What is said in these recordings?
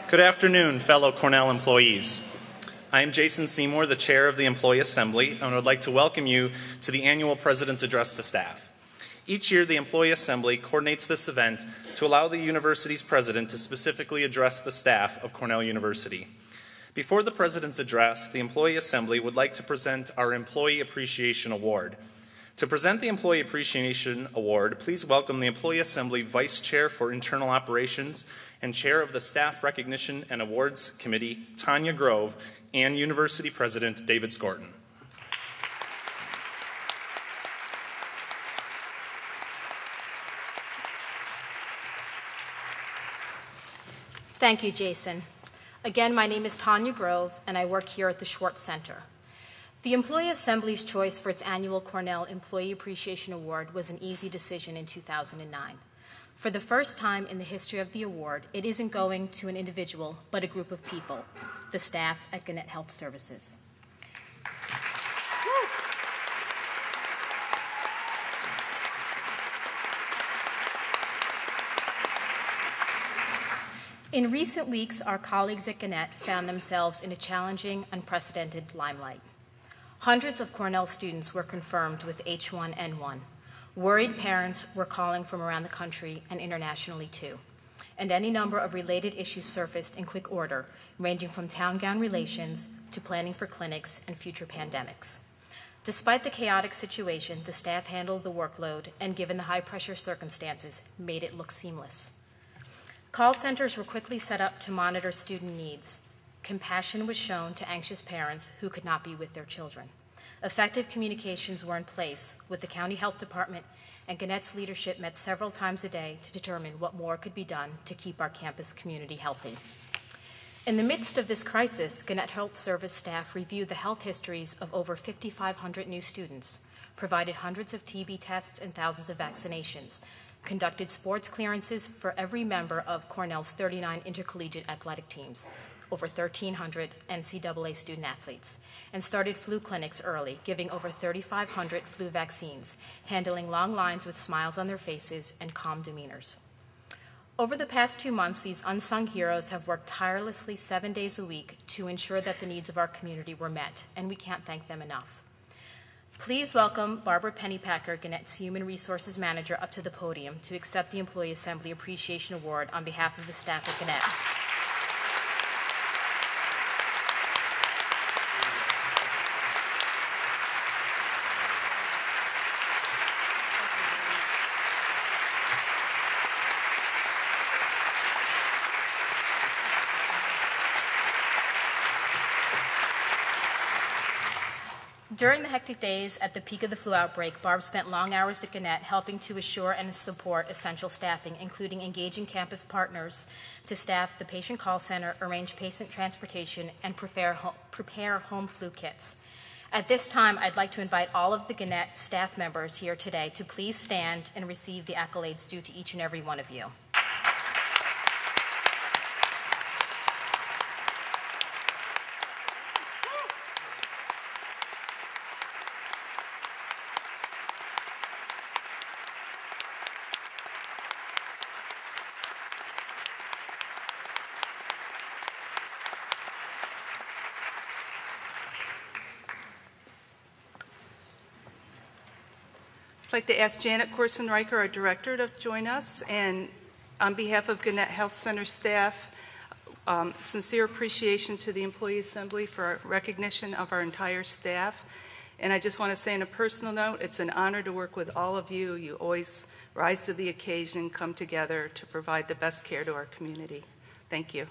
Good afternoon, fellow Cornell employees. I am Jason Seymour, the chair of the Employee Assembly, and would like to welcome you to the annual President's Address to Staff. Each year, the Employee Assembly coordinates this event to allow the university's president to specifically address the staff of Cornell University. Before the President's Address, the Employee Assembly would like to present our Employee Appreciation Award. To present the Employee Appreciation Award, please welcome the Employee Assembly Vice Chair for Internal Operations and Chair of the Staff Recognition and Awards Committee, Tanya Grove, and University President David Skorton. Thank you, Jason. Again, my name is Tanya Grove, and I work here at the Schwartz Center. The Employee Assembly's choice for its annual Cornell Employee Appreciation Award was an easy decision in 2009. For the first time in the history of the award, it isn't going to an individual, but a group of people, the staff at Gannett Health Services. In recent weeks, our colleagues at Gannett found themselves in a challenging, unprecedented limelight. Hundreds of Cornell students were confirmed with H1N1. Worried parents were calling from around the country and internationally too. And any number of related issues surfaced in quick order, ranging from town-gown relations to planning for clinics and future pandemics. Despite the chaotic situation, the staff handled the workload and, given the high-pressure circumstances, made it look seamless. Call centers were quickly set up to monitor student needs. Compassion was shown to anxious parents who could not be with their children. Effective communications were in place with the County Health Department, and Gannett's leadership met several times a day to determine what more could be done to keep our campus community healthy. In the midst of this crisis, Gannett Health Service staff reviewed the health histories of over 5,500 new students, provided hundreds of TB tests and thousands of vaccinations, conducted sports clearances for every member of Cornell's 39 intercollegiate athletic teams, over 1,300 NCAA student athletes, and started flu clinics early, giving over 3,500 flu vaccines, handling long lines with smiles on their faces and calm demeanors. Over the past 2 months, these unsung heroes have worked tirelessly 7 days a week to ensure that the needs of our community were met, and we can't thank them enough. Please welcome Barbara Pennypacker, Gannett's Human Resources Manager, up to the podium to accept the Employee Assembly Appreciation Award on behalf of the staff at Gannett. During the hectic days at the peak of the flu outbreak, Barb spent long hours at Gannett helping to assure and support essential staffing, including engaging campus partners to staff the patient call center, arrange patient transportation, and prepare home flu kits. At this time, I'd like to invite all of the Gannett staff members here today to please stand and receive the accolades due to each and every one of you. I'd like to ask Janet Korsen-Riker, our director, to join us. And on behalf of Gannett Health Center staff, sincere appreciation to the Employee Assembly for our recognition of our entire staff. And I just want to say on a personal note, it's an honor to work with all of you. You always rise to the occasion, come together to provide the best care to our community. Thank you.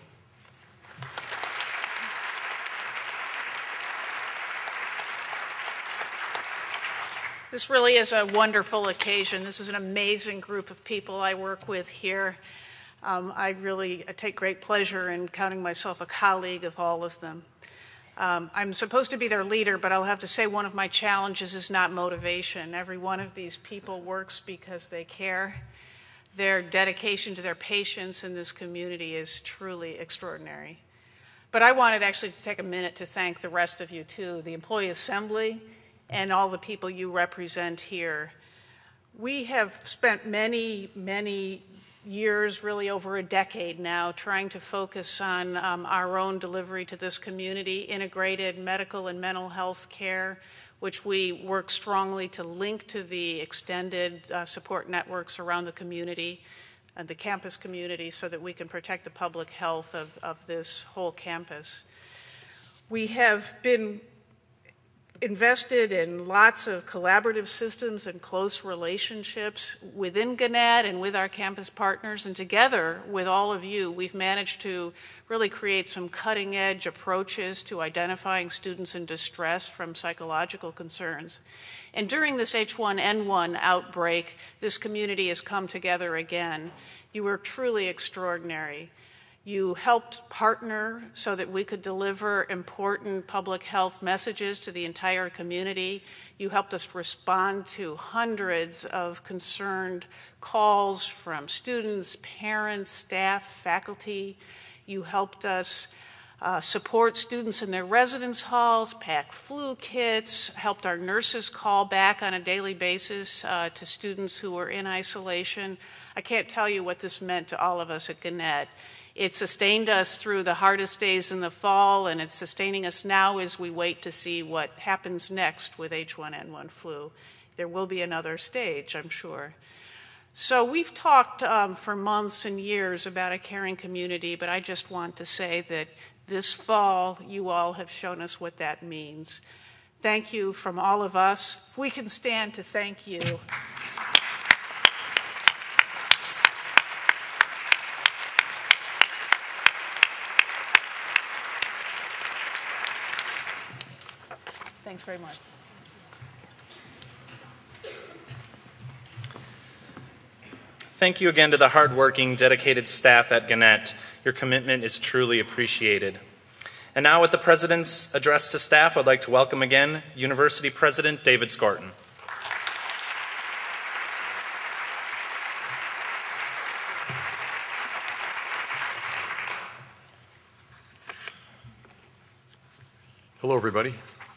This really is a wonderful occasion. This is an amazing group of people I work with here. I take great pleasure in counting myself a colleague of all of them. I'm supposed to be their leader, but I'll have to say one of my challenges is not motivation. Every one of these people works because they care. Their dedication to their patients in this community is truly extraordinary. But I wanted actually to take a minute to thank the rest of you too, the Employee Assembly and all the people you represent here. We have spent many years, really over a decade now, trying to focus on our own delivery to this community, integrated medical and mental health care, which we work strongly to link to the extended support networks around the community, the campus community, so that we can protect the public health of this whole campus. We have been invested in lots of collaborative systems and close relationships within Gannett and with our campus partners, and together with all of you, we've managed to really create some cutting-edge approaches to identifying students in distress from psychological concerns. And during this H1N1 outbreak, this community has come together again. You were truly extraordinary. You helped partner so that we could deliver important public health messages to the entire community. You helped us respond to hundreds of concerned calls from students, parents, staff, faculty. You helped us support students in their residence halls, pack flu kits, helped our nurses call back on a daily basis to students who were in isolation. I can't tell you what this meant to all of us at Gannett. It sustained us through the hardest days in the fall, and it's sustaining us now as we wait to see what happens next with H1N1 flu. There will be another stage, I'm sure. So we've talked for months and years about a caring community, but I just want to say that this fall, you all have shown us what that means. Thank you from all of us. If we can stand to thank you. Thanks very much. Thank you again to the hardworking, dedicated staff at Gannett. Your commitment is truly appreciated. And now with the President's address to staff, I'd like to welcome again University President David Skorton. Hello, everybody.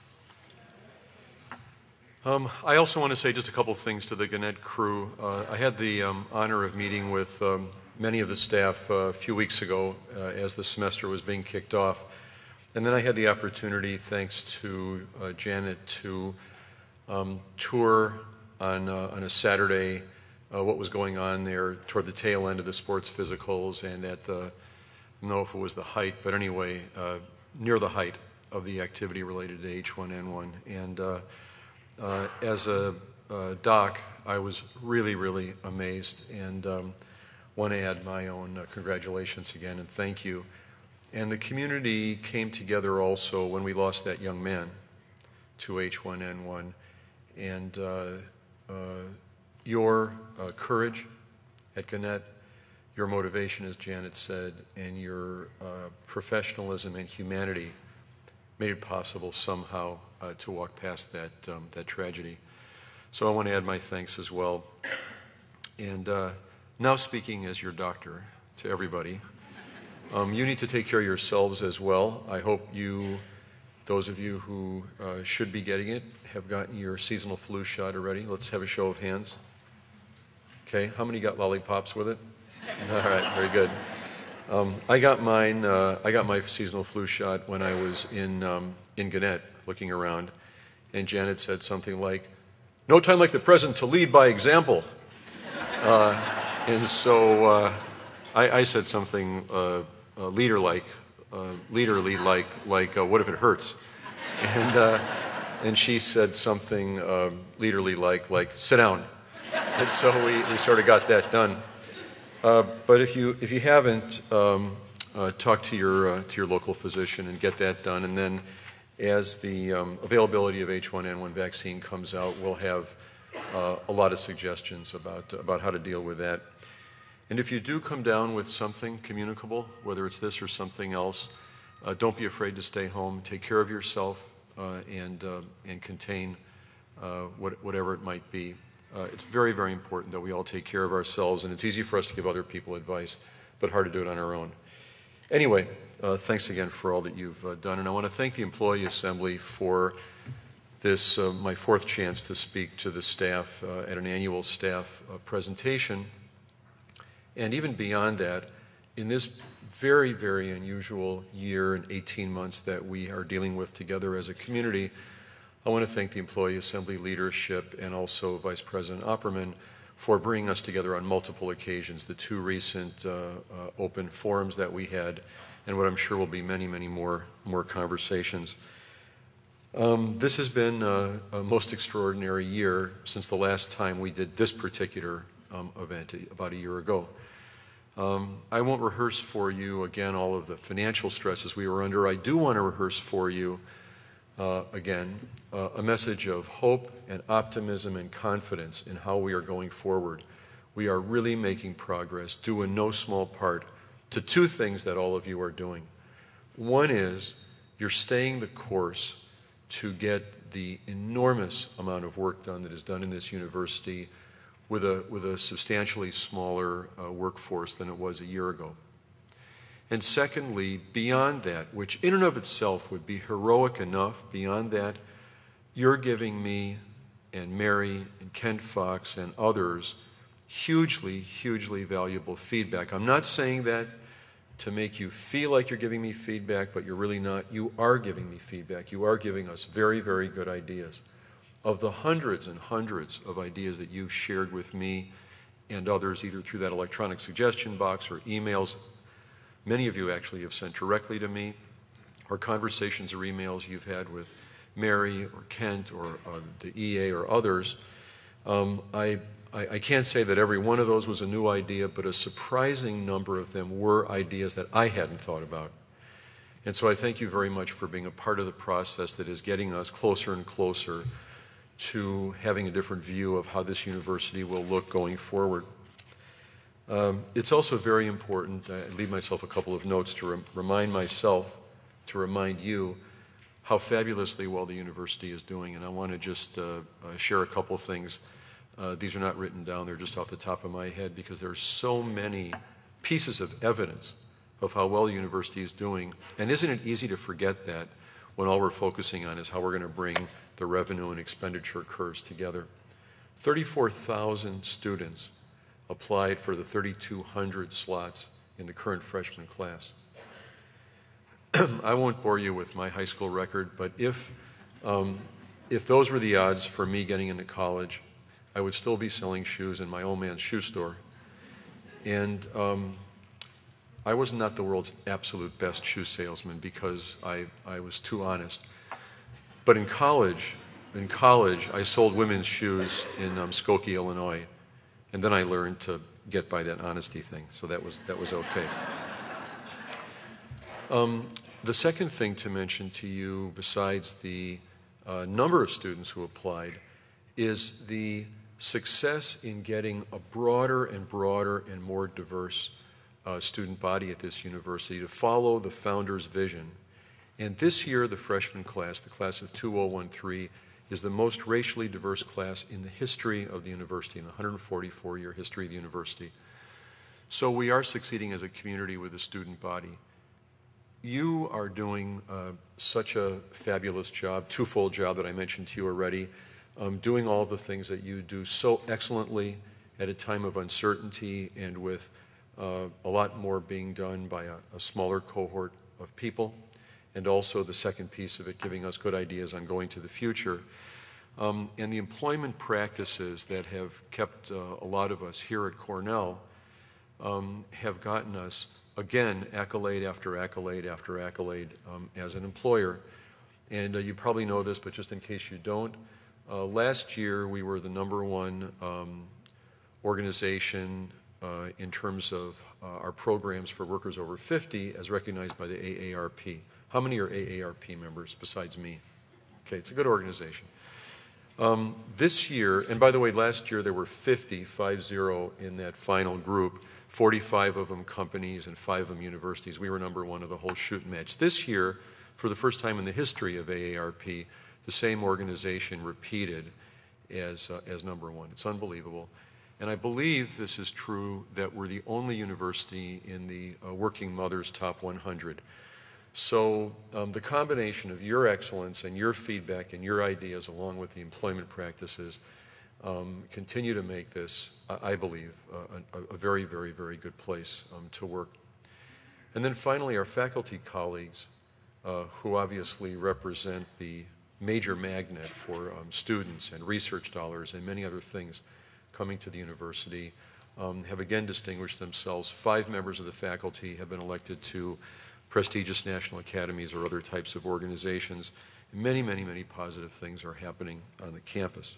I also want to say just a couple things to the Gannett crew. I had the honor of meeting with many of the staff a few weeks ago as the semester was being kicked off. And then I had the opportunity, thanks to Janet, to tour on a Saturday what was going on there toward the tail end of the sports physicals and at the, I don't know if it was the height, but anyway, near the height of the activity related to H1N1. And as a doc, I was really, really amazed, and want to add my own congratulations again and thank you. And the community came together also when we lost that young man to H1N1, and your courage at Gannett, your motivation, as Janet said, and your professionalism and humanity made it possible somehow to walk past that tragedy. So I want to add my thanks as well. And now speaking as your doctor to everybody, you need to take care of yourselves as well. I hope you, those of you who should be getting it, have gotten your seasonal flu shot already. Let's have a show of hands. Okay, how many got lollipops with it? All right, very good. I got mine. I got my seasonal flu shot when I was in Gannett, looking around, and Janet said something like, "No time like the present to lead by example." And so I said something leaderly like, "What if it hurts?" And she said something leaderly like, "Sit down." And so we sort of got that done. But if you haven't, talk to your local physician and get that done. And then, as the availability of H1N1 vaccine comes out, we'll have a lot of suggestions about how to deal with that. And if you do come down with something communicable, whether it's this or something else, don't be afraid to stay home. Take care of yourself and contain whatever it might be. It's very, very important that we all take care of ourselves, and it's easy for us to give other people advice, but hard to do it on our own. Anyway, thanks again for all that you've done, and I want to thank the Employee Assembly for this, my fourth chance to speak to the staff at an annual staff presentation. And even beyond that, in this very, very unusual year and 18 months that we are dealing with together as a community, I want to thank the Employee Assembly leadership and also Vice President Opperman for bringing us together on multiple occasions, the two recent open forums that we had, and what I'm sure will be many, many more conversations. This has been a most extraordinary year since the last time we did this particular event about a year ago. I won't rehearse for you again all of the financial stresses we were under. I do want to rehearse for you again a message of hope and optimism and confidence in how we are going forward. We are really making progress, due in no small part to two things that all of you are doing. One is you're staying the course to get the enormous amount of work done that is done in this university with a substantially smaller workforce than it was a year ago. And secondly, beyond that, which in and of itself would be heroic enough, beyond that, you're giving me and Mary and Kent Fox and others hugely, hugely valuable feedback. I'm not saying that to make you feel like you're giving me feedback, but you're really not. You are giving me feedback. You are giving us very, very good ideas. Of the hundreds and hundreds of ideas that you've shared with me and others, either through that electronic suggestion box or emails, many of you actually have sent directly to me, or conversations or emails you've had with Mary or Kent or the EA or others. I can't say that every one of those was a new idea, but a surprising number of them were ideas that I hadn't thought about. And so I thank you very much for being a part of the process that is getting us closer and closer to having a different view of how this university will look going forward. It's also very important, I leave myself a couple of notes to remind myself, to remind you how fabulously well the university is doing. And I want to just share a couple of things. These are not written down, they're just off the top of my head, because there are so many pieces of evidence of how well the university is doing. And isn't it easy to forget that when all we're focusing on is how we're going to bring the revenue and expenditure curves together? 34,000 students applied for the 3,200 slots in the current freshman class. I won't bore you with my high school record, but if those were the odds for me getting into college, I would still be selling shoes in my old man's shoe store. And I was not the world's absolute best shoe salesman because I was too honest. But in college, I sold women's shoes in Skokie, Illinois, and then I learned to get by that honesty thing. So that was okay. The second thing to mention to you, besides the number of students who applied, is the success in getting a broader and broader and more diverse student body at this university to follow the founder's vision. And this year, the freshman class, the class of 2013, is the most racially diverse class in the history of the university, in the 144-year history of the university. So we are succeeding as a community with the student body. You are doing such a fabulous job, twofold job that I mentioned to you already, doing all the things that you do so excellently at a time of uncertainty and with a lot more being done by a smaller cohort of people, and also the second piece of it, giving us good ideas on going to the future. And the employment practices that have kept a lot of us here at Cornell have gotten us, again, accolade after accolade after accolade as an employer. And you probably know this, but just in case you don't, last year we were the #1 organization in terms of our programs for workers over 50 as recognized by the AARP. How many are AARP members besides me? Okay, it's a good organization. This year, and by the way, last year there were 50 in that final group, 45 of them companies and 5 of them universities. We were #1 of the whole shoot match. This year, for the first time in the history of AARP, the same organization repeated as #1. It's unbelievable. And I believe this is true that we're the only university in the Working Mothers Top 100. So the combination of your excellence and your feedback and your ideas along with the employment practices continue to make this, I believe, a very, very, very good place to work. And then finally, our faculty colleagues, who obviously represent the major magnet for students and research dollars and many other things coming to the university, have again distinguished themselves. 5 members of the faculty have been elected to prestigious national academies or other types of organizations. Many, many, many positive things are happening on the campus.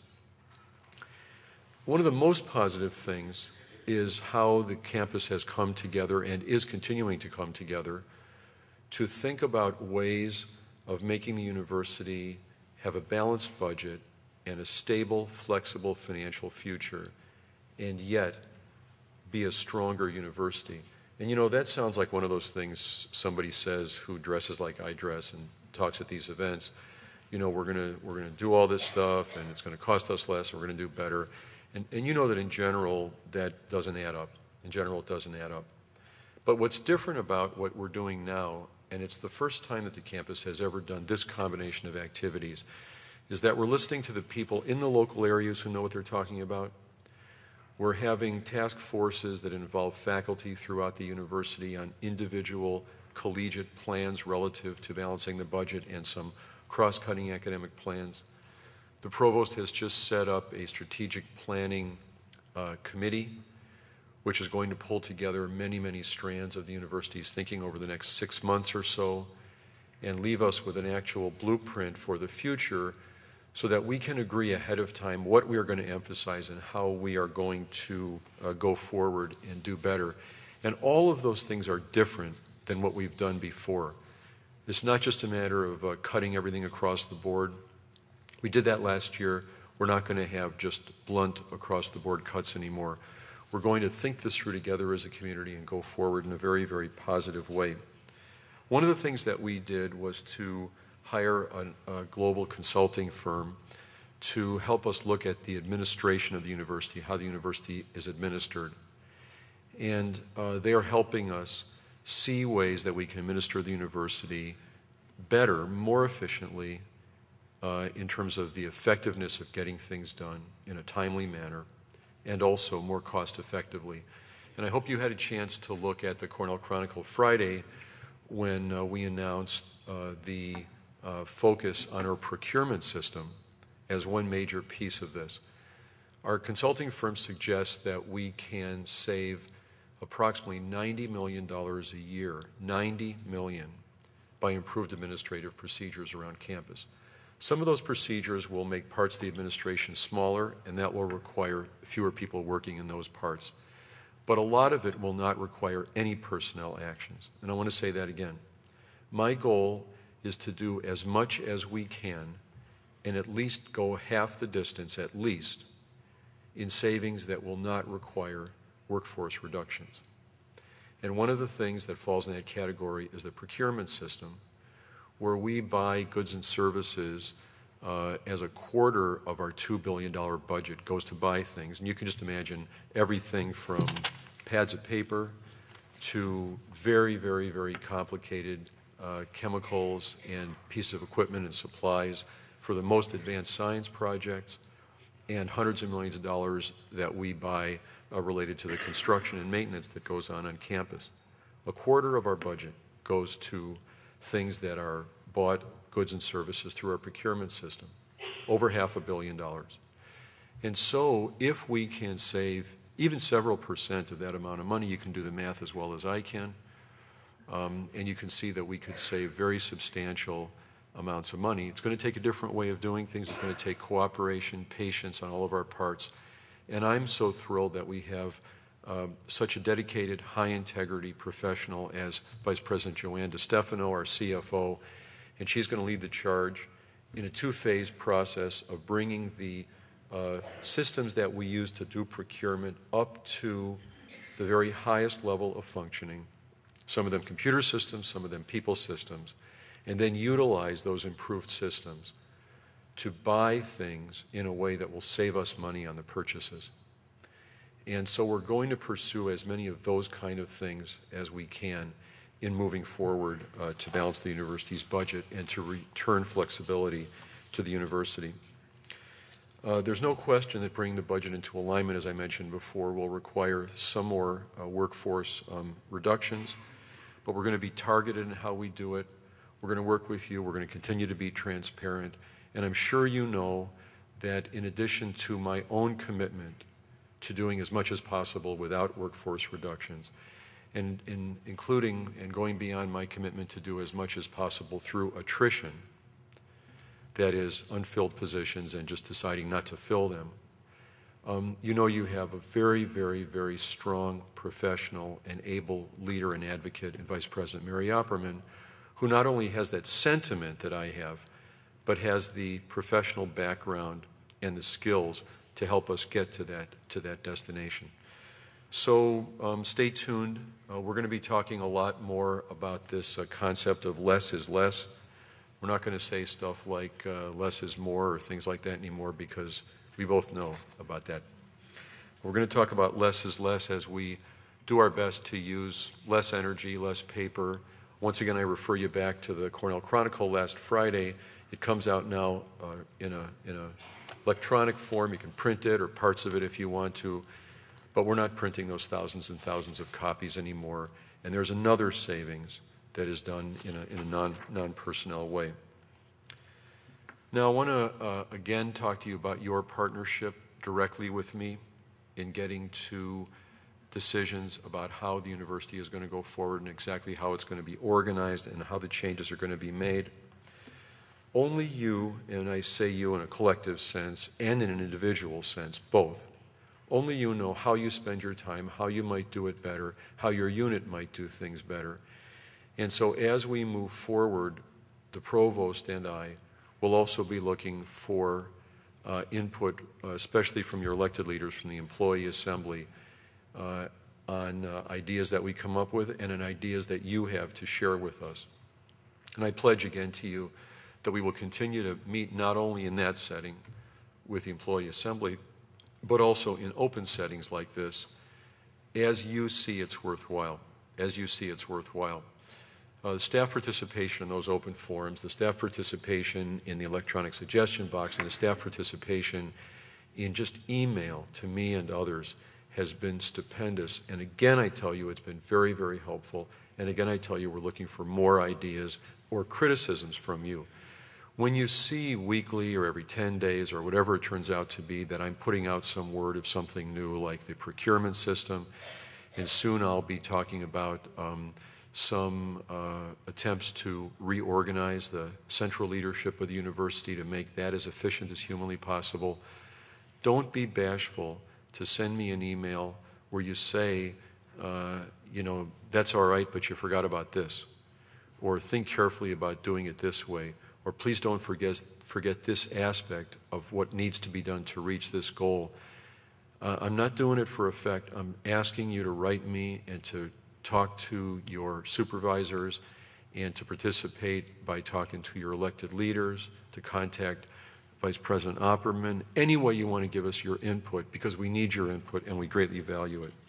One of the most positive things is how the campus has come together and is continuing to come together to think about ways of making the university have a balanced budget and a stable, flexible financial future, and yet be a stronger university. And you know, that sounds like one of those things somebody says who dresses like I dress and talks at these events. You know, we're gonna do all this stuff, and it's gonna cost us less, and we're gonna do better. And you know that in general, that doesn't add up. In general, it doesn't add up. But what's different about what we're doing now, and it's the first time that the campus has ever done this combination of activities, is that we're listening to the people in the local areas who know what they're talking about. We're having task forces that involve faculty throughout the university on individual collegiate plans relative to balancing the budget and some cross-cutting academic plans. The provost has just set up a strategic planning committee, which is going to pull together many, many strands of the university's thinking over the next 6 months or so and leave us with an actual blueprint for the future so that we can agree ahead of time what we are going to emphasize and how we are going to go forward and do better. And all of those things are different than what we've done before. It's not just a matter of cutting everything across the board. We did that last year. We're not going to have just blunt across-the-board cuts anymore. We're going to think this through together as a community and go forward in a very, very positive way. One of the things that we did was to hire a global consulting firm to help us look at the administration of the university, how the university is administered. And they are helping us see ways that we can administer the university better, more efficiently, in terms of the effectiveness of getting things done in a timely manner, and also more cost effectively. And I hope you had a chance to look at the Cornell Chronicle Friday when we announced the focus on our procurement system as one major piece of this. Our consulting firm suggests that we can save approximately $90 million a year, $90 million, by improved administrative procedures around campus. Some of those procedures will make parts of the administration smaller, and that will require fewer people working in those parts. But a lot of it will not require any personnel actions. And I want to say that again. My goal is to do as much as we can and at least go half the distance, at least, in savings that will not require workforce reductions. And one of the things that falls in that category is the procurement system, where we buy goods and services as a quarter of our $2 billion budget goes to buy things. And you can just imagine everything from pads of paper to very, very, very complicated chemicals and pieces of equipment and supplies for the most advanced science projects, and hundreds of millions of dollars that we buy related to the construction and maintenance that goes on campus. A quarter of our budget goes to things that are bought, goods and services, through our procurement system, over $500 million. And so if we can save even several percent of that amount of money, you can do the math as well as I can, and you can see that we could save very substantial amounts of money. It's going to take a different way of doing things. It's going to take cooperation, patience on all of our parts. And I'm so thrilled that we have such a dedicated, high-integrity professional as Vice President Joanne DeStefano, our CFO, and she's going to lead the charge in a two-phase process of bringing the systems that we use to do procurement up to the very highest level of functioning, some of them computer systems, some of them people systems, and then utilize those improved systems to buy things in a way that will save us money on the purchases. And so we're going to pursue as many of those kind of things as we can in moving forward to balance the university's budget and to return flexibility to the university. There's no question that bringing the budget into alignment, as I mentioned before, will require some more workforce reductions, but we're going to be targeted in how we do it. We're going to work with you. We're going to continue to be transparent. And I'm sure you know that in addition to my own commitment to doing as much as possible without workforce reductions, and including and going beyond my commitment to do as much as possible through attrition, that is, unfilled positions and just deciding not to fill them, you know you have a very, very, very strong professional and able leader and advocate in Vice President Mary Opperman, who not only has that sentiment that I have, but has the professional background and the skills to help us get to that destination. So stay tuned. We're going to be talking a lot more about this concept of less is less. We're not going to say stuff like less is more or things like that anymore, because we both know about that. We're going to talk about less is less as we do our best to use less energy, less paper. Once again, I refer you back to the Cornell Chronicle last Friday. It comes out now in a electronic form. You can print it or parts of it if you want to, but we're not printing those thousands and thousands of copies anymore. And there's another savings that is done in a non-personnel way. Now, I want to again talk to you about your partnership directly with me in getting to decisions about how the university is going to go forward and exactly how it's going to be organized and how the changes are going to be made. Only you, and I say you in a collective sense and in an individual sense, both, only you know how you spend your time, how you might do it better, how your unit might do things better. And so as we move forward, the provost and I will also be looking for input, especially from your elected leaders, from the employee assembly, on ideas that we come up with and on ideas that you have to share with us. And I pledge again to you that we will continue to meet not only in that setting with the employee assembly, but also in open settings like this, as you see it's worthwhile, The staff participation in those open forums, the staff participation in the electronic suggestion box, and the staff participation in just email to me and others has been stupendous. And again, I tell you, it's been very, very helpful. And again, I tell you, we're looking for more ideas or criticisms from you. When you see weekly or every 10 days or whatever it turns out to be that I'm putting out some word of something new like the procurement system, and soon I'll be talking about some attempts to reorganize the central leadership of the university to make that as efficient as humanly possible, don't be bashful to send me an email where you say, that's all right, but you forgot about this, or think carefully about doing it this way, or please don't forget this aspect of what needs to be done to reach this goal. I'm not doing it for effect. I'm asking you to write me and to talk to your supervisors and to participate by talking to your elected leaders, to contact Vice President Opperman, any way you want to give us your input, because we need your input and we greatly value it.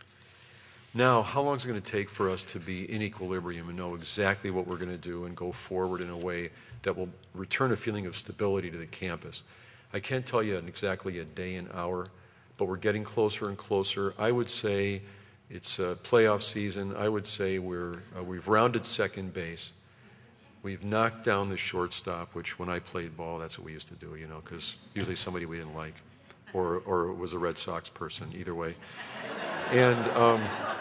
Now, how long is it going to take for us to be in equilibrium and know exactly what we're going to do and go forward in a way that will return a feeling of stability to the campus? I can't tell you exactly a day and hour, but we're getting closer and closer. I would say it's a playoff season. I would say we've rounded second base. We've knocked down the shortstop, which when I played ball, that's what we used to do, because usually somebody we didn't like, or it was a Red Sox person, either way. And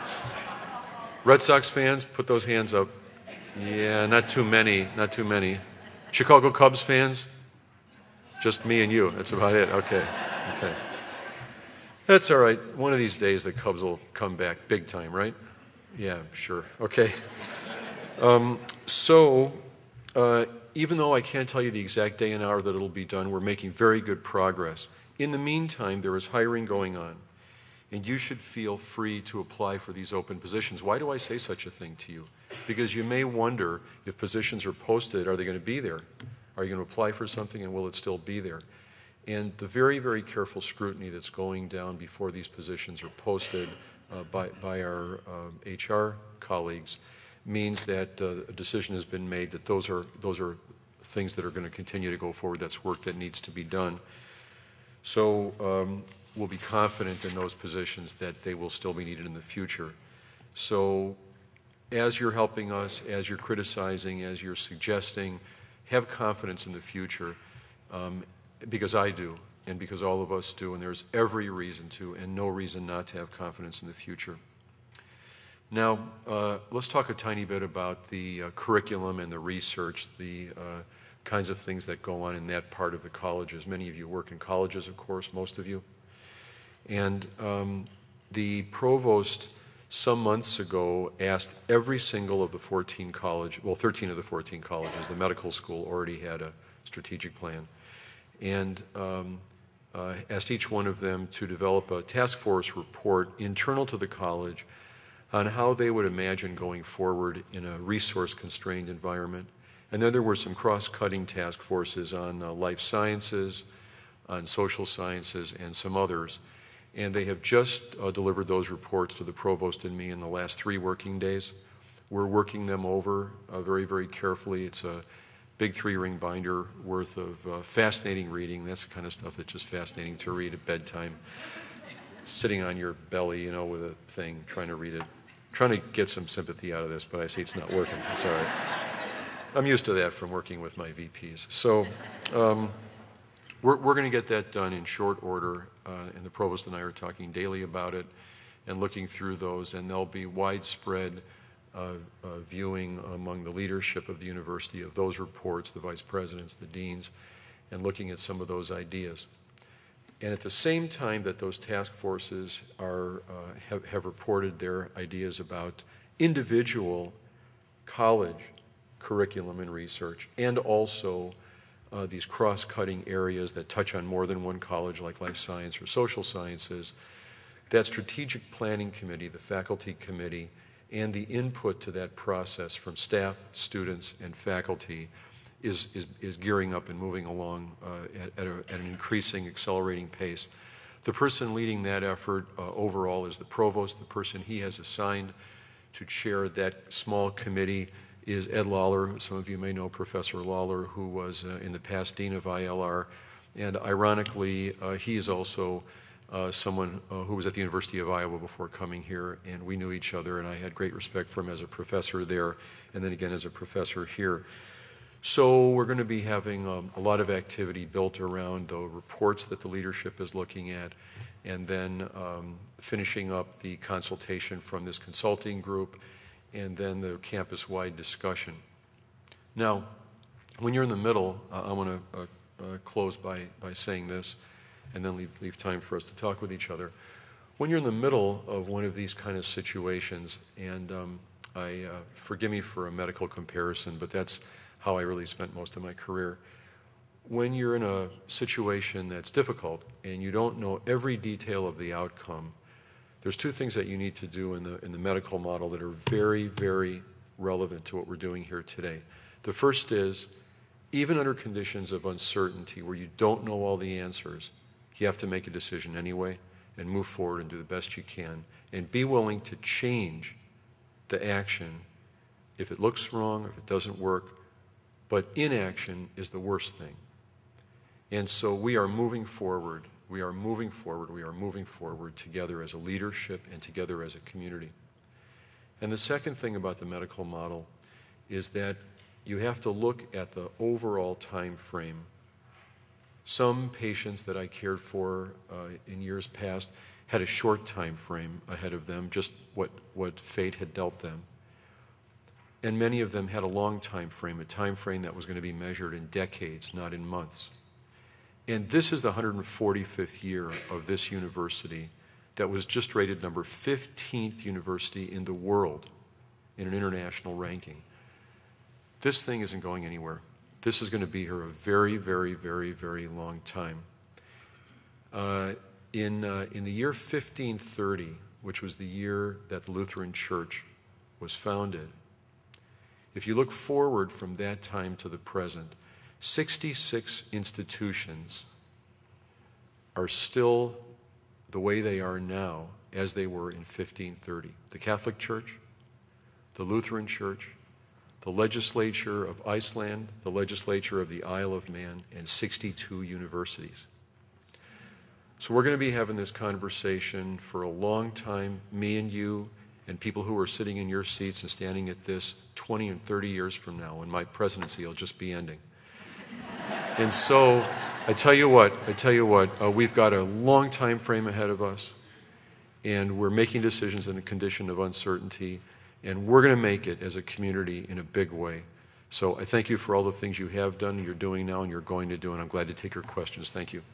Red Sox fans, put those hands up. Yeah, not too many. Chicago Cubs fans? Just me and you. That's about it. Okay. That's all right. One of these days the Cubs will come back big time, right? Yeah, sure. Okay. Even though I can't tell you the exact day and hour that it'll be done, we're making very good progress. In the meantime, there is hiring going on, and you should feel free to apply for these open positions. Why do I say such a thing to you? Because you may wonder, if positions are posted, are they going to be there? Are you going to apply for something, and will it still be there? And the very, very careful scrutiny that's going down before these positions are posted by our HR colleagues means that a decision has been made that those are things that are going to continue to go forward. That's work that needs to be done. So we'll be confident in those positions that they will still be needed in the future. So as you're helping us, as you're criticizing, as you're suggesting, have confidence in the future, because I do, and because all of us do, and there's every reason to, and no reason not to have confidence in the future. Now, let's talk a tiny bit about the curriculum and the research, the kinds of things that go on in that part of the colleges. Many of you work in colleges, of course, most of you. And the provost some months ago asked every single of the 13 of the 14 colleges, the medical school already had a strategic plan, and asked each one of them to develop a task force report internal to the college on how they would imagine going forward in a resource-constrained environment. And then there were some cross-cutting task forces on life sciences, on social sciences, and some others. And they have just delivered those reports to the provost and me in the last 3 working days. We're working them over very, very carefully. It's a big 3-ring binder worth of fascinating reading. That's the kind of stuff that's just fascinating to read at bedtime. Sitting on your belly, you know, with a thing, trying to read it. Trying to get some sympathy out of this, but I see it's not working. It's all right. I'm used to that from working with my VPs. So we're going to get that done in short order, and the provost and I are talking daily about it and looking through those, and there'll be widespread viewing among the leadership of the university of those reports, the vice presidents, the deans, and looking at some of those ideas. And at the same time that those task forces have reported their ideas about individual college curriculum and research, and also these cross-cutting areas that touch on more than one college, like life science or social sciences, that strategic planning committee, the faculty committee, and the input to that process from staff, students, and faculty is gearing up and moving along at an increasing, accelerating pace. The person leading that effort overall is the provost. The person he has assigned to chair that small committee is Ed Lawler. Some of you may know Professor Lawler, who was in the past dean of ILR. And ironically, he is also someone who was at the University of Iowa before coming here, and we knew each other, and I had great respect for him as a professor there, and then again as a professor here. So we're going to be having a lot of activity built around the reports that the leadership is looking at, and then finishing up the consultation from this consulting group, and then the campus-wide discussion. Now, when you're in the middle, I want to close by saying this, and then leave time for us to talk with each other. When you're in the middle of one of these kind of situations, and forgive me for a medical comparison, but that's how I really spent most of my career. When you're in a situation that's difficult and you don't know every detail of the outcome, there's 2 things that you need to do in the medical model that are very, very relevant to what we're doing here today. The first is, even under conditions of uncertainty where you don't know all the answers, you have to make a decision anyway and move forward and do the best you can and be willing to change the action if it looks wrong, if it doesn't work. But inaction is the worst thing. And so we are moving forward. We are moving forward. We are moving forward together as a leadership and together as a community. And the second thing about the medical model is that you have to look at the overall time frame. Some patients that I cared for in years past had a short time frame ahead of them, just what fate had dealt them. And many of them had a long time frame, a time frame that was going to be measured in decades, not in months. And this is the 145th year of this university that was just rated number 15th university in the world in an international ranking. This thing isn't going anywhere. This is going to be here a very, very, very, very long time. In the year 1530, which was the year that the Lutheran Church was founded, if you look forward from that time to the present, 66 institutions are still the way they are now as they were in 1530. The Catholic Church, the Lutheran Church, the legislature of Iceland, the legislature of the Isle of Man, and 62 universities. So we're going to be having this conversation for a long time, me and you, and people who are sitting in your seats and standing at this 20 and 30 years from now, when my presidency will just be ending. And so I tell you what, we've got a long time frame ahead of us, and we're making decisions in a condition of uncertainty, and we're going to make it as a community in a big way. So I thank you for all the things you have done, and you're doing now, and you're going to do, and I'm glad to take your questions. Thank you.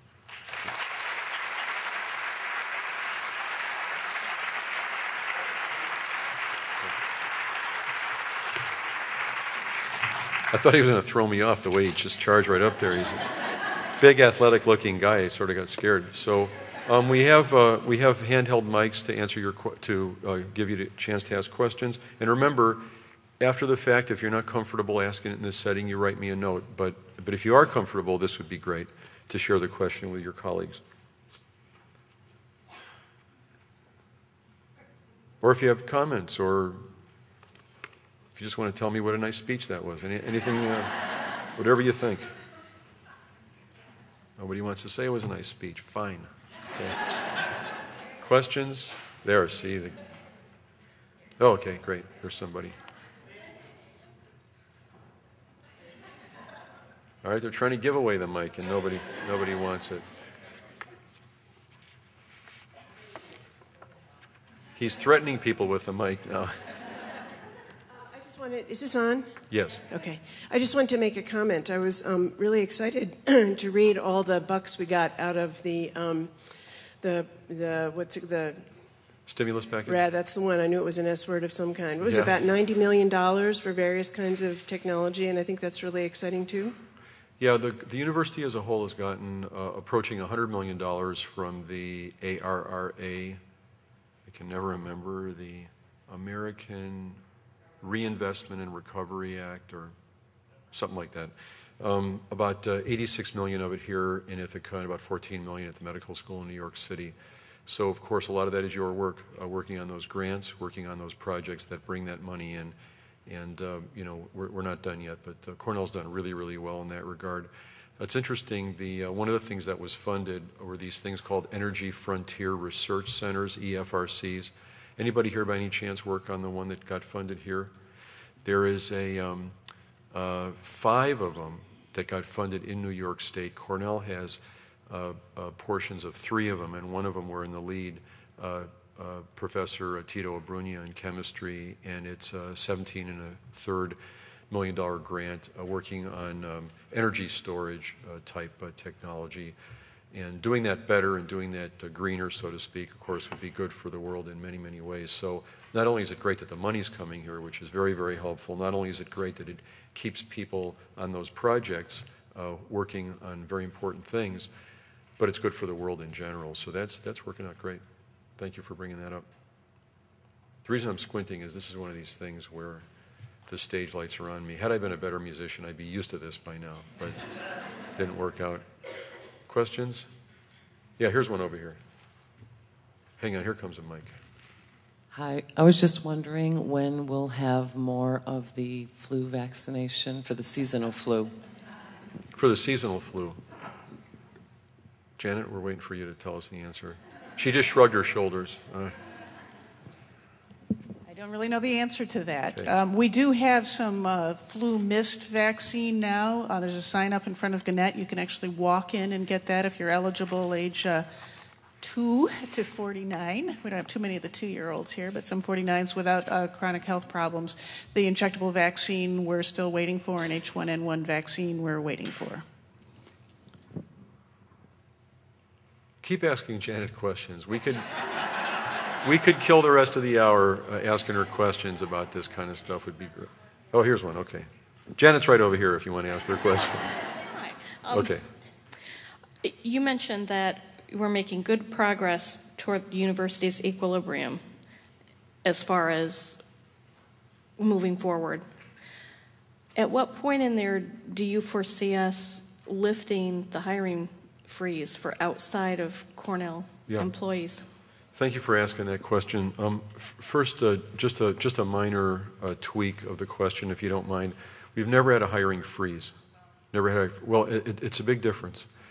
I thought he was going to throw me off the way he just charged right up there. He's a big, athletic-looking guy. I sort of got scared. So we have handheld mics to answer give you the chance to ask questions. And remember, after the fact, if you're not comfortable asking it in this setting, you write me a note. But if you are comfortable, this would be great to share the question with your colleagues. Or if you have comments, or if you just want to tell me what a nice speech that was, anything, whatever you think. Nobody wants to say it was a nice speech. Fine. Okay. Questions? There, see. Oh, okay, great. There's somebody. All right, they're trying to give away the mic, and nobody wants it. He's threatening people with the mic now. Is this on? Yes. Okay. I just wanted to make a comment. I was really excited to read all the bucks we got out of the Stimulus package? RAD, that's the one. I knew it was an S word of some kind. It was Yeah. about $90 million for various kinds of technology, and I think that's really exciting too. Yeah, the university as a whole has gotten approaching $100 million from the ARRA. I can never remember, the American Reinvestment and Recovery Act, or something like that. About 86 million of it here in Ithaca, and about 14 million at the medical school in New York City. So, of course, a lot of that is your work, working on those grants, working on those projects that bring that money in. And, we're not done yet, but Cornell's done really, really well in that regard. It's interesting, one of the things that was funded were these things called Energy Frontier Research Centers, EFRCs. Anybody here by any chance work on the one that got funded here? There is 5 of them that got funded in New York State. Cornell has portions of 3 of them, and one of them we're in the lead. Professor Tito Abrunia in chemistry, and it's a $17.33 million grant working on energy storage type technology. And doing that better and doing that greener, so to speak, of course, would be good for the world in many, many ways. So not only is it great that the money's coming here, which is very, very helpful, not only is it great that it keeps people on those projects working on very important things, but it's good for the world in general. So that's working out great. Thank you for bringing that up. The reason I'm squinting is this is one of these things where the stage lights are on me. Had I been a better musician, I'd be used to this by now, but it didn't work out. Questions? Yeah, here's one over here. Hang on, here comes a mic. Hi, I was just wondering when we'll have more of the flu vaccination for the seasonal flu. For the seasonal flu. Janet, we're waiting for you to tell us the answer. She just shrugged her shoulders. I don't really know the answer to that. Okay. We do have some flu mist vaccine now. There's a sign up in front of Gannett. You can actually walk in and get that if you're eligible, age 2 to 49. We don't have too many of the 2-year-olds here, but some 49s without chronic health problems. The injectable vaccine we're still waiting for, and H1N1 vaccine we're waiting for. Keep asking Janet questions. We could kill the rest of the hour asking her questions about this kind of stuff. Would be great. Oh, here's one. Okay. Janet's right over here if you want to ask her a question. Hi. Okay. You mentioned that we're making good progress toward the university's equilibrium as far as moving forward. At what point in there do you foresee us lifting the hiring freeze for outside of Cornell employees? Thank you for asking that question. First, just a minor tweak of the question, if you don't mind. We've never had a hiring freeze. Never had. It's a big difference.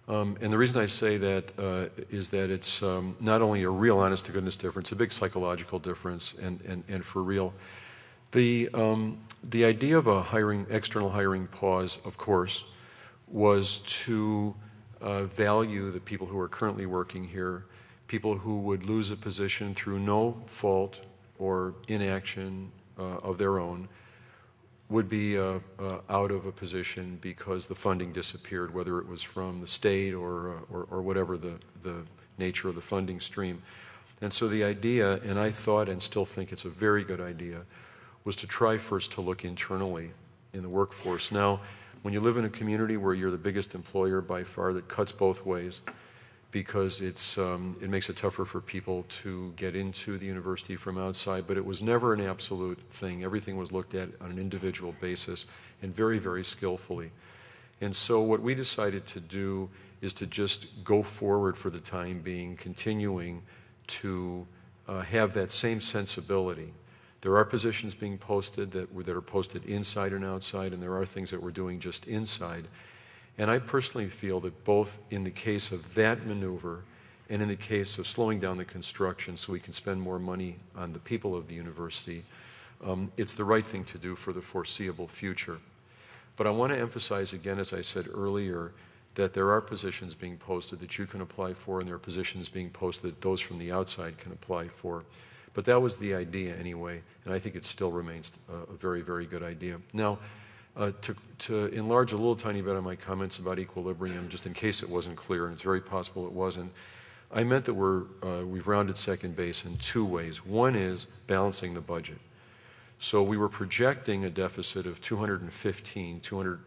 And the reason I say that is that it's not only a real honest-to-goodness difference, a big psychological difference, and for real. The idea of a external hiring pause, of course, was to value the people who are currently working here, people who would lose a position through no fault or inaction of their own, would be out of a position because the funding disappeared, whether it was from the state or whatever the nature of the funding stream. And so the idea, and I thought and still think it's a very good idea, was to try first to look internally in the workforce. Now, when you live in a community where you're the biggest employer by far, that cuts both ways, because it makes it tougher for people to get into the university from outside, but it was never an absolute thing. Everything was looked at on an individual basis and very, very skillfully. And so what we decided to do is to just go forward for the time being, continuing to have that same sensibility. There are positions being posted that are posted inside and outside, and there are things that we're doing just inside. And I personally feel that both in the case of that maneuver and in the case of slowing down the construction so we can spend more money on the people of the university, it's the right thing to do for the foreseeable future. But I want to emphasize again, as I said earlier, that there are positions being posted that you can apply for, and there are positions being posted that those from the outside can apply for. But that was the idea anyway, and I think it still remains a very, very good idea. Now, to enlarge a little tiny bit on my comments about equilibrium, just in case it wasn't clear, and it's very possible it wasn't, I meant that we've rounded second base in two ways. One is balancing the budget. So we were projecting a deficit of $215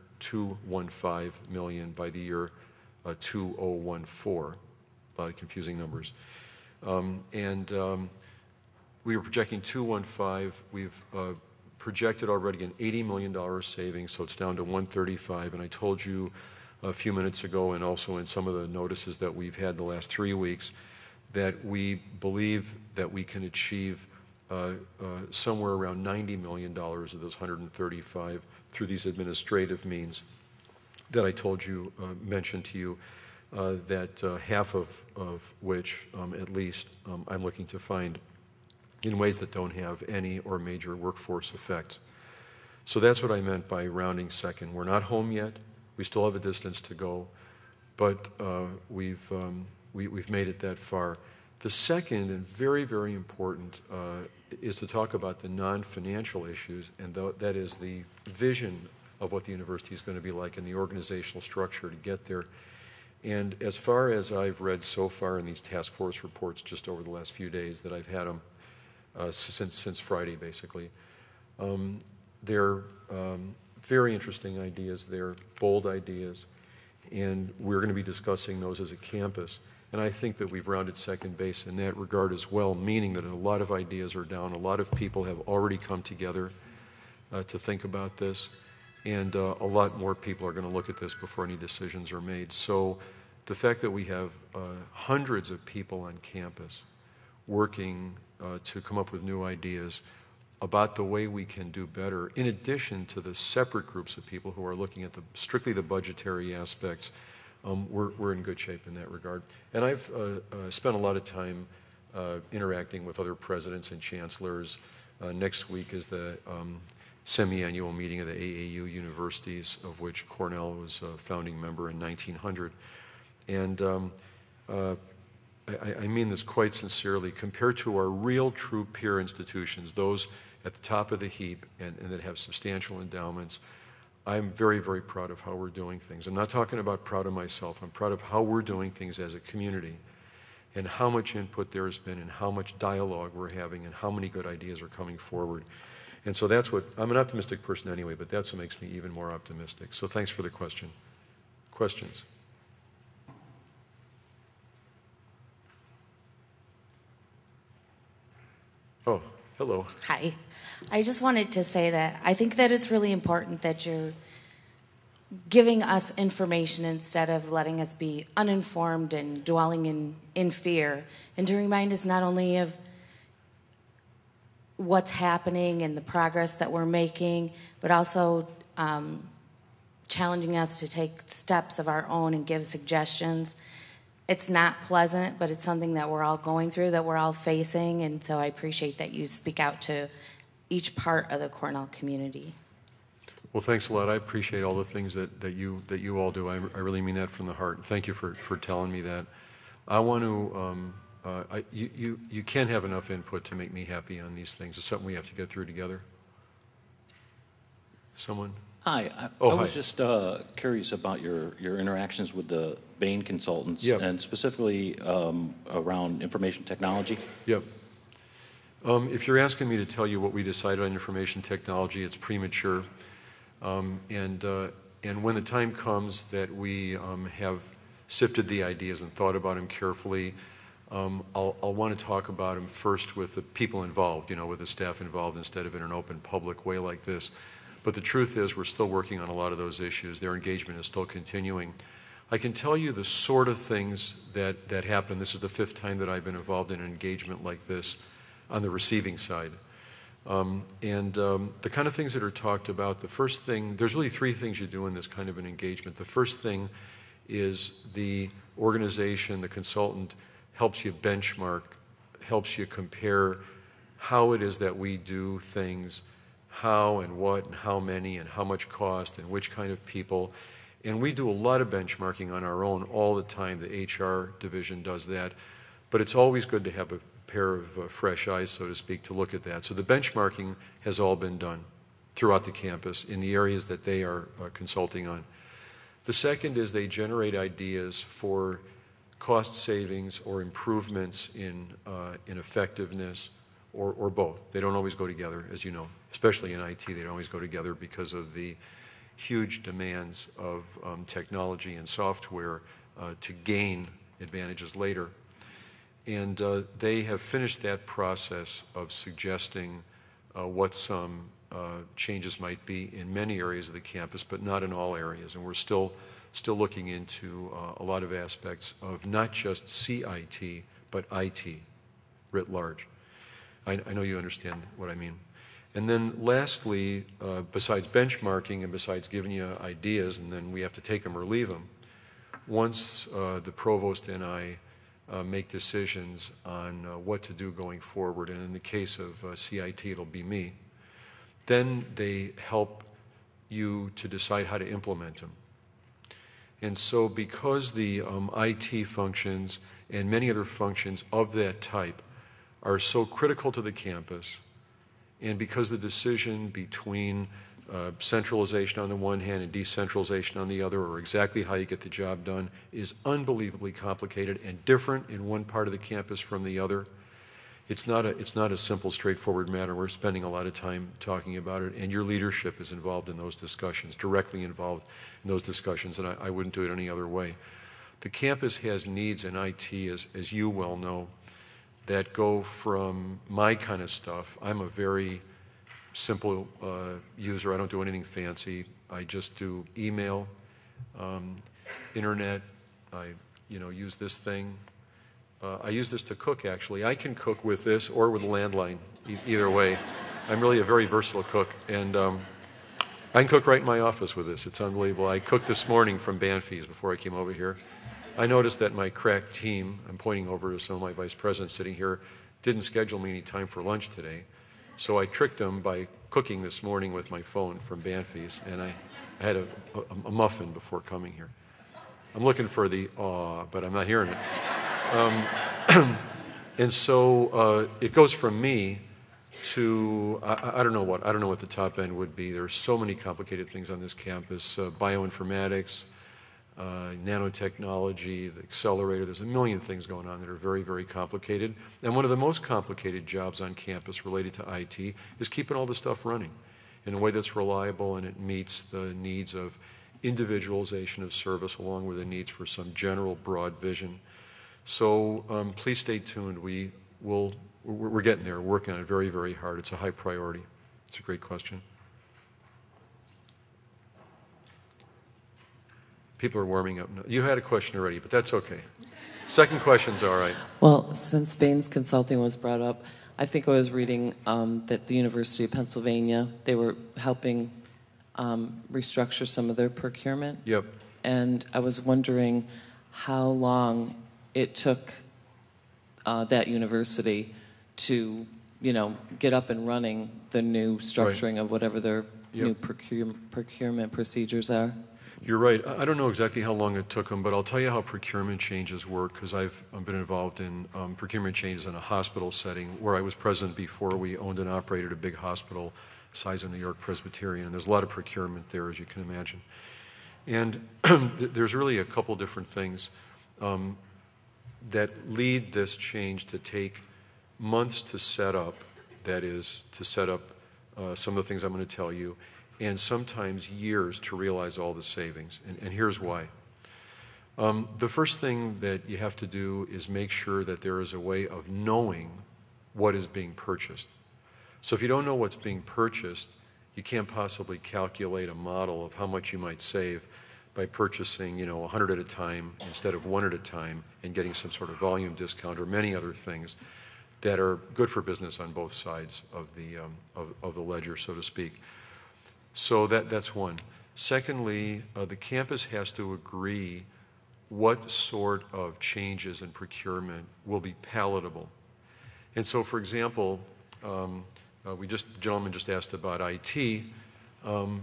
million by the year 2014. A lot of confusing numbers. We were projecting 215. We've projected already an $80 million savings, so it's down to 135. And I told you a few minutes ago, and also in some of the notices that we've had the last 3 weeks, that we believe that we can achieve somewhere around $90 million of those 135 through these administrative means that I told you, mentioned to you, that half of which, at least, I'm looking to find in ways that don't have any or major workforce effects. So that's what I meant by rounding second. We're not home yet. We still have a distance to go, but we've made it that far. The second, and very, very important, is to talk about the non-financial issues, and that is the vision of what the university is going to be like and the organizational structure to get there. And as far as I've read so far in these task force reports just over the last few days that I've had them, since Friday, basically. They're very interesting ideas. They're bold ideas, and we're going to be discussing those as a campus. And I think that we've rounded second base in that regard as well, meaning that a lot of ideas are down. A lot of people have already come together to think about this, and a lot more people are going to look at this before any decisions are made. So the fact that we have hundreds of people on campus working to come up with new ideas about the way we can do better, in addition to the separate groups of people who are looking at strictly the budgetary aspects, we're in good shape in that regard. And I've spent a lot of time interacting with other presidents and chancellors. Next week is the semi-annual meeting of the AAU universities, of which Cornell was a founding member in 1900. And I mean this quite sincerely. Compared to our real, true peer institutions, those at the top of the heap and that have substantial endowments, I'm very, very proud of how we're doing things. I'm not talking about proud of myself. I'm proud of how we're doing things as a community and how much input there has been and how much dialogue we're having and how many good ideas are coming forward. And so that's what, I'm an optimistic person anyway, but that's what makes me even more optimistic. So thanks for the question. Questions? Oh, hello. Hi. I just wanted to say that I think that it's really important that you're giving us information instead of letting us be uninformed and dwelling in fear, and to remind us not only of what's happening and the progress that we're making, but also challenging us to take steps of our own and give suggestions. It's not pleasant, but it's something that we're all going through, that we're all facing, and so I appreciate that you speak out to each part of the Cornell community. Well, thanks a lot. I appreciate all the things that you all do. I really mean that from the heart. Thank you for telling me that. I want to, you can't have enough input to make me happy on these things. It's something we have to get through together. Someone? Hi, I was just curious about your interactions with the Bain consultants, Yep. and specifically around information technology. Yep. If you're asking me to tell you what we decided on information technology, it's premature. And when the time comes that we have sifted the ideas and thought about them carefully, I'll want to talk about them first with the people involved, with the staff involved, instead of in an open public way like this. But the truth is, we're still working on a lot of those issues. Their engagement is still continuing. I can tell you the sort of things that happen. This is the 5th time that I've been involved in an engagement like this on the receiving side. The kind of things that are talked about, the first thing, there's really 3 things you do in this kind of an engagement. The first thing is the organization, the consultant, helps you benchmark, helps you compare how it is that we do things, how and what and how many and how much cost and which kind of people. And we do a lot of benchmarking on our own all the time. The HR division does that. But it's always good to have a pair of fresh eyes, so to speak, to look at that. So the benchmarking has all been done throughout the campus in the areas that they are consulting on. The second is they generate ideas for cost savings or improvements in effectiveness, or both. They don't always go together, as you know, especially in IT. They don't always go together because of the huge demands of technology and software to gain advantages later. And they have finished that process of suggesting what some changes might be in many areas of the campus, but not in all areas. And we're still looking into a lot of aspects of not just CIT, but IT writ large. I know you understand what I mean. And then lastly, besides benchmarking and besides giving you ideas, and then we have to take them or leave them, once the provost and I make decisions on what to do going forward, and in the case of CIT, it'll be me, then they help you to decide how to implement them. And so because the IT functions and many other functions of that type are so critical to the campus, and because the decision between centralization on the one hand and decentralization on the other, or exactly how you get the job done, is unbelievably complicated and different in one part of the campus from the other, it's not a simple, straightforward matter. We're spending a lot of time talking about it, and your leadership is involved in those discussions, directly involved in those discussions, and I wouldn't do it any other way. The campus has needs in IT, as you well know, that go from my kind of stuff. I'm a very simple user. I don't do anything fancy. I just do email, internet. I use this thing. I use this to cook, actually. I can cook with this or with a landline, either way. I'm really a very versatile cook, and I can cook right in my office with this. It's unbelievable. I cooked this morning from Banfi's before I came over here. I noticed that my crack team, I'm pointing over to some of my vice presidents sitting here, didn't schedule me any time for lunch today. So I tricked them by cooking this morning with my phone from Banfi's, and I had a muffin before coming here. I'm looking for the aw, but I'm not hearing it. And so it goes from me to, I don't know what the top end would be. There's so many complicated things on this campus, bioinformatics, nanotechnology, the accelerator. There's a million things going on that are very, very complicated. And one of the most complicated jobs on campus related to IT is keeping all this stuff running in a way that's reliable and it meets the needs of individualization of service along with the needs for some general broad vision. So please stay tuned. We're getting there, working on it very, very hard. It's a high priority. It's a great question. People are warming up now. You had a question already, but that's okay. Second question's all right. Well, since Bain's Consulting was brought up, I think I was reading that the University of Pennsylvania, they were helping restructure some of their procurement. Yep. And I was wondering how long it took that university to, get up and running the new structuring of whatever their new procurement procedures are. You're right. I don't know exactly how long it took them, but I'll tell you how procurement changes work, because I've been involved in procurement changes in a hospital setting where I was president before we owned and operated a big hospital size of New York Presbyterian, and there's a lot of procurement there, as you can imagine. And there's really a couple different things that lead this change to take months to set up, that is, to set up some of the things I'm going to tell you, and sometimes years to realize all the savings. And here's why. The first thing that you have to do is make sure that there is a way of knowing what is being purchased. So if you don't know what's being purchased, you can't possibly calculate a model of how much you might save by purchasing, 100 at a time instead of one at a time, and getting some sort of volume discount or many other things that are good for business on both sides of the ledger, so to speak. So that's one. Secondly, the campus has to agree what sort of changes in procurement will be palatable. And so, for example, the gentleman just asked about IT. I'm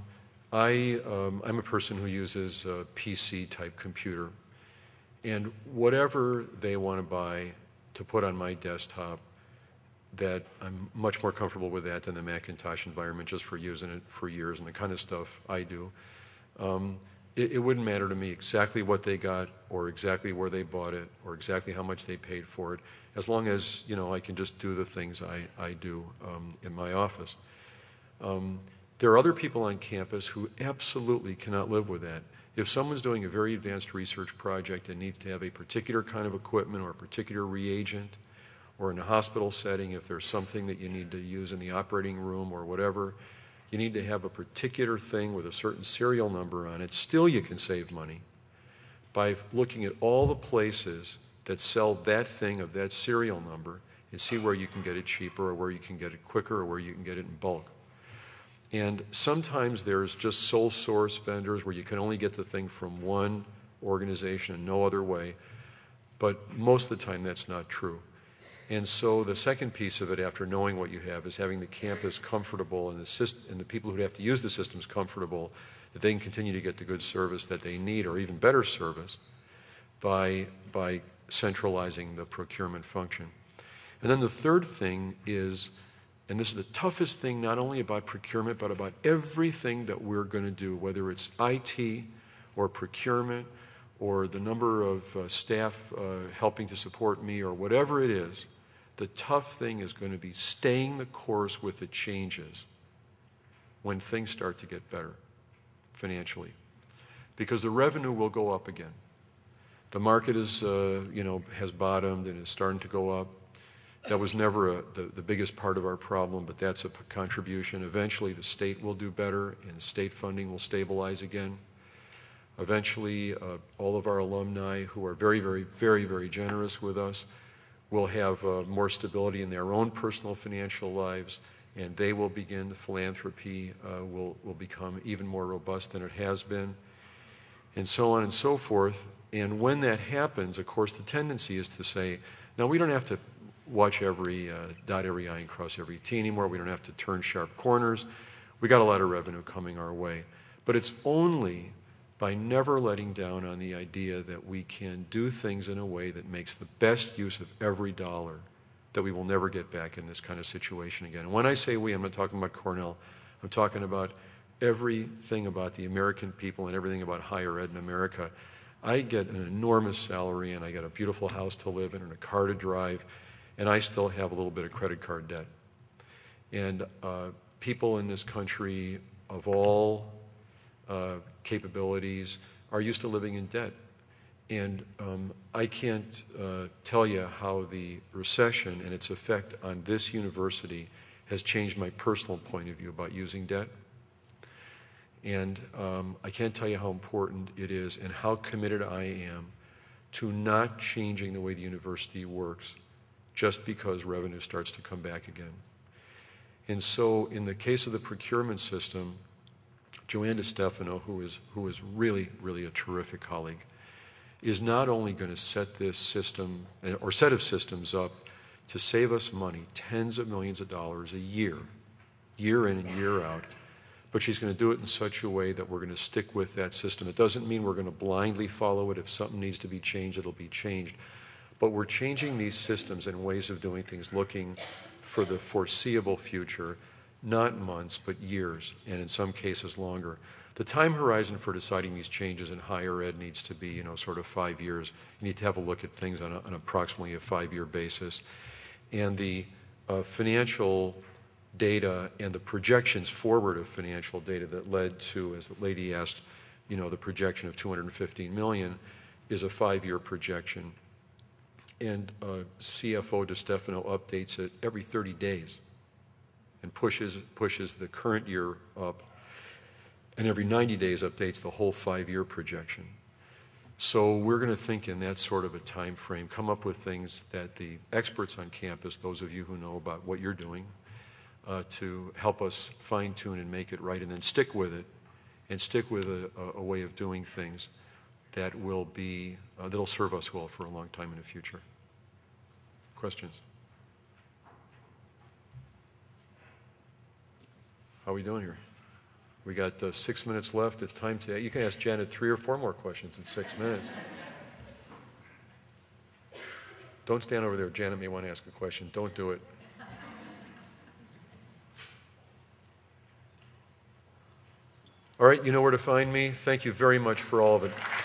a person who uses a PC-type computer, and whatever they want to buy to put on my desktop, that I'm much more comfortable with that than the Macintosh environment, just for using it for years and the kind of stuff I do. It wouldn't matter to me exactly what they got or exactly where they bought it or exactly how much they paid for it, as long as I can just do the things I do in my office. There are other people on campus who absolutely cannot live with that. If someone's doing a very advanced research project and needs to have a particular kind of equipment or a particular reagent, or in a hospital setting, if there's something that you need to use in the operating room or whatever, you need to have a particular thing with a certain serial number on it, still you can save money by looking at all the places that sell that thing of that serial number and see where you can get it cheaper or where you can get it quicker or where you can get it in bulk. And sometimes there's just sole source vendors where you can only get the thing from one organization and no other way, but most of the time that's not true. And so the second piece of it, after knowing what you have, is having the campus comfortable and the people who have to use the systems comfortable, that they can continue to get the good service that they need, or even better service, by centralizing the procurement function. And then the third thing is, and this is the toughest thing not only about procurement, but about everything that we're going to do, whether it's IT or procurement or the number of staff helping to support me or whatever it is, the tough thing is going to be staying the course with the changes when things start to get better financially. Because the revenue will go up again. The market is, has bottomed and is starting to go up. That was never the biggest part of our problem, but that's a contribution. Eventually the state will do better and state funding will stabilize again. Eventually, all of our alumni who are very, very, very, very generous with us will have more stability in their own personal financial lives, and they will begin, the philanthropy will become even more robust than it has been, and so on and so forth. And when that happens, of course, the tendency is to say, now we don't have to watch dot every I and cross every T anymore. We don't have to turn sharp corners. We got a lot of revenue coming our way. But it's only by never letting down on the idea that we can do things in a way that makes the best use of every dollar that we will never get back in this kind of situation again. And when I say we, I'm not talking about Cornell. I'm talking about everything about the American people and everything about higher ed in America. I get an enormous salary and I get a beautiful house to live in and a car to drive, and I still have a little bit of credit card debt. And people in this country of all capabilities are used to living in debt. And I can't tell you how the recession and its effect on this university has changed my personal point of view about using debt. And I can't tell you how important it is and how committed I am to not changing the way the university works just because revenue starts to come back again. And so in the case of the procurement system, Joanne DiStefano, who is really, really a terrific colleague, is not only going to set this system or set of systems up to save us money, tens of millions of dollars a year, year in and year out, but she's going to do it in such a way that we're going to stick with that system. It doesn't mean we're going to blindly follow it. If something needs to be changed, it'll be changed. But we're changing these systems and ways of doing things, looking for the foreseeable future, not months, but years, and in some cases longer. The time horizon for deciding these changes in higher ed needs to be, sort of 5 years. You need to have a look at things on approximately a 5-year basis. And the financial data and the projections forward of financial data that led to, as the lady asked, the projection of $215 million is a 5-year projection. And CFO DiStefano updates it every 30 days and pushes the current year up, and every 90 days updates the whole 5-year projection. So we're going to think in that sort of a time frame, come up with things that the experts on campus, those of you who know about what you're doing, to help us fine-tune and make it right, and then stick with it, and stick with a way of doing things that will be, that'll serve us well for a long time in the future. Questions? How are we doing here? We got 6 minutes left. It's time to, you can ask Janet 3 or 4 more questions in 6 minutes. Don't stand over there. Janet may want to ask a question. Don't do it. All right, you know where to find me. Thank you very much for all of it.